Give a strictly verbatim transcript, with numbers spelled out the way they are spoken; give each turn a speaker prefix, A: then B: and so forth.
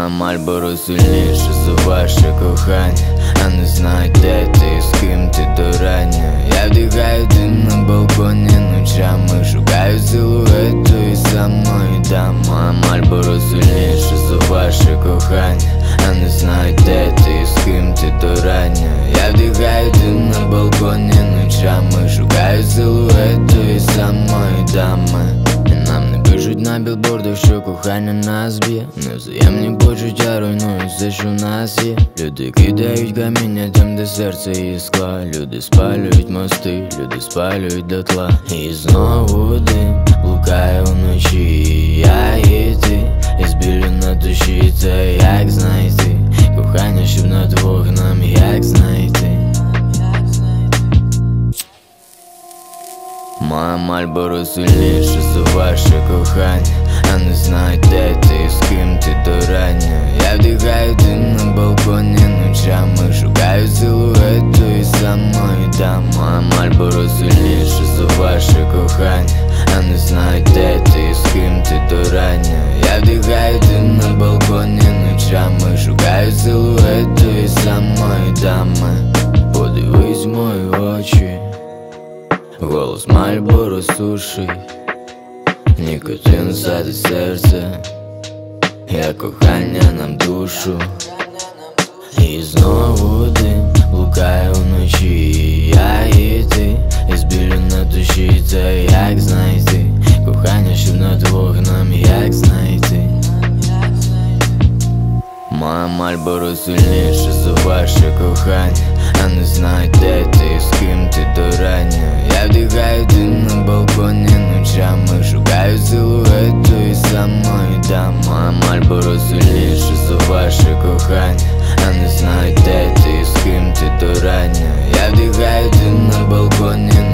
A: Моя Мальборо сильніше за ваше кохання. А не знаю, де ти і з ким ти до рання. Я вдихаю дим на балконі ночами, шукаю силует тої самої дами. Моя Мальборо сильніше за ваше кохання. А не знаю, де ти і з ким ти до рання. Я вдихаю дим на балконі ночами, шукаю силует тої самої дами. І нам не пишуть на білбордах, що кохання нас б'є. Невзаємні почуття руйнують все, що в нас є. Люди кидають каміння там, де серце і скла. Люди спалюють мости, люди спалюють дотла. І знову дим блукає вночі, і я і ти. І з білю на душі, це як знайти кохання, щоб на двох нам як знайти. Моя Мальборо сильніше за ваше кохання. А не знаю, де ти і з ким ти до рання. Я вдихаю дим на балконі ночами, шукаю силует тої самої дами. Моя Мальборо сильніше за ваше кохання. А не знаю, де ти і з ким ти до рання. Я вдихаю дим на балконі ночами, шукаю силует тої самої дами. Подивись в мої очі, голос Мальборо сушить, нікотин садить серце, як кохання нам душу. І знову дим блукає вночі, і я і ти. І з білю на душі, це як знайти кохання, щоб на двох нам як знайти. Моя Мальборо сильніше за ваше кохання. А не знаю, де ти і з ким ти до рання. Я вдихаю дим на балконі ночами, шукаю силует тої самої дами. Моя Мальборо сильніше за ваше кохання. А не знаю, де ти і з ким ти до рання. Я вдихаю дим на балконі